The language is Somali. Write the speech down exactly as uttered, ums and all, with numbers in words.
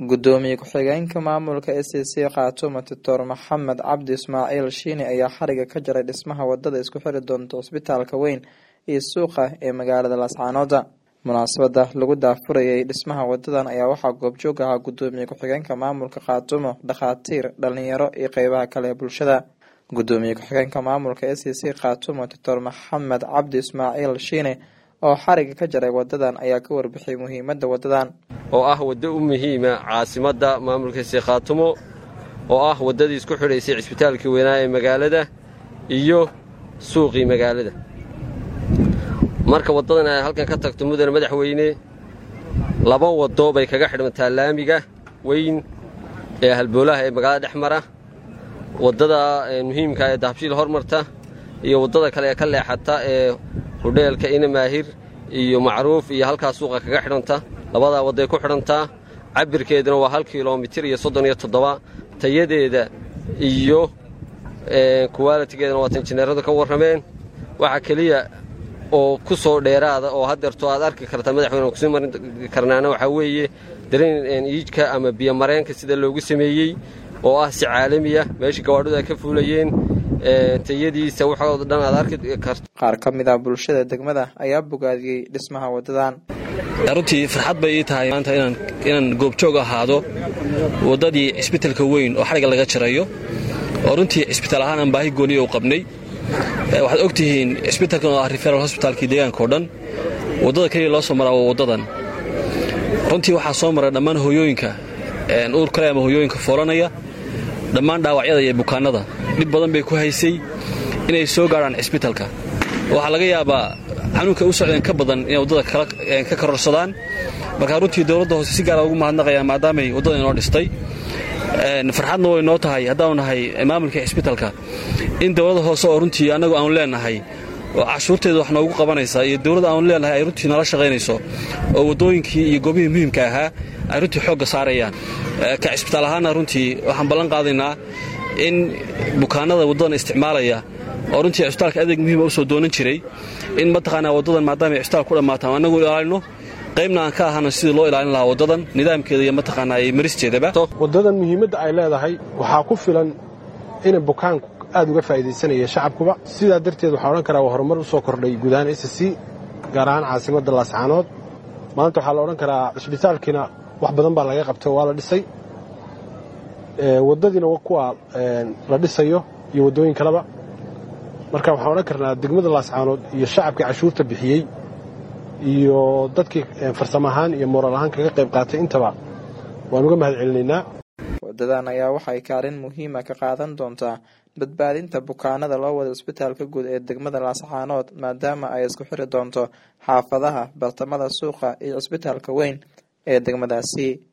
gudoomiye ku-xigeenka maamulka S C C Khaatumo Doctor Maxamed Cabdi Ismaaciil Shiine ayaa xariga ka jaray dhismaha wadada isku xiri doonta isbitaalka weyn iyo suuqa ee magaalada Laascaanood. Munaasabada lagu daafurayay dhismaha wadadan ayaa waxaa goobjoog ahaa gudoomiye ku-xigeenka maamulka Khaatumo, dhakhaatiir, dhalinyaro iyo qaybaha kale ee bulshada. Gudoomiye ku-xigeenka maamulka S C C Khaatumo Doctor Maxamed Cabdi Ismaaciil Shiine oo xariga ka jaray wadadan ayaa ka warbixiyay muhiimadda wadadan oo ah wada u muhiima caasimada maamulka S C C Khaatumo oo ah wadadii isku xidhaysay isbitaalka weynaa ee magaalada iyo suuqii magaalada. marka wadadan ay halkan ka tagto mudane madaxweyne laba wado bay kaga xidhmantaa laamiga weyn ee halboolaha ee magaalada dhexmara, wadada muhiimka ee dahabshiil hormarta iyo wadada kale ee ka leexata ee hudheelka ina maahir iyo macruuf iyo halkaas suuqa kaga xidhanta. labada wada ku xidhantaa, cabirkeeduna waa hal kiiloomitir iyo soddon iyo toddoba, tayadeeda iyo ee quality-geeduna waa injineeradu ka warrameen. waxa kaliya oo ku soo dheeraada oo hadeerto aad arki karta madaxweyne ku soo marin karnaana waxa weeye dareen iijka ama biyo mareenka sida loogu sameeyay oo ah si caalami ah, meeshii gawaadhida ka fuulayeen ee tayadiisa waxa dhan aad arki karto. qaar ka mid ah bulshada degmada ayaa bogaadiyay dhismaha wadadan. runtii farxad bay ii tahay maanta inaan inaan goobjoog ahaado wadadii isbitaalka weyn oo xariga laga jarayo oo runtii isbitaal ahaan aan baahi gooni u qabnay. waxaad ogtihiin isbitaalkan oo ah referral hospitalkii deegaanka oo dhan wadada kaliya loo soo maraa waa wadadan. runtii waxaa soo maray dhammaan hooyooyinka uur kale ama hooyooyinka foolanaya, dhammaan dhaawacyada iyo bukaanada dhib badan bay ku haysay inay soo gaaraan isbitaalka. waxaa laga yaabaa xanuunka u socdeen ka badan inay wadada ka kororsadaan. marka runtii dowladda hoose si gaara ugu mahadnaqayaan maadaamay wadada inoo dhistay. farxadna way noo tahay haddaanu nahay maamulka isbitaalka in dowladda hoose oo runtii annagu aanu leenahay oo cashuurteeda wax noogu qabanaysa iyo dowladda aanu leenahay ay runtii nala shaqaynayso oo waddooyinkii iyo goobihii muhiimka ahaa ay runtii xoogga saarayaan. ka isbitaal ahaana runtii waxaan ballan qaadaynaa in bukaanada waddadan isticmaalaya oo runtii isbitaalka adeeg muhiima u soo doonan jiray in mataqaanaa waddadan maadaama ay isbitaal ku dhammaataan annagu ilaalino qaybna aan ka ahana sidii loo ilaalin lahaa wadadan nidaamkeeda iyo mataqaanaa ay maristeedaba. wadadan muhiimadda ay leedahay waxaa ku filan in bukaanku aad uga faa'iidaysanaya shacabkuba. sidaa darteed waxaa odhan karaa waa horumar u soo kordhay guud ahaan S C C gaar ahaan caasimadda Laascaanood. maanta waxaa la odhan karaa isbitaalkiina wax badan baa laga qabtay oo waa la dhisay, wadadiina waa kuwa la dhisayo iyo waddooyin kaleba. marka waxaan odhan karnaa degmada Laascaanood iyo shacabkii cashuurta bixiyey iyo dadkii farsamo ahaan iyo moral ahaan kaga qayb qaatay intaba waan uga mahad celinaynaa. wadadan ayaa waxay kaalin muhiima ka qaadan doontaa badbaadinta bukaanada loo wado isbitaalka guud ee degmada Laascaanood maadaama ay isku xiri doonto xaafadaha bartamada suuqa iyo isbitaalka weyn ee degmadaasi.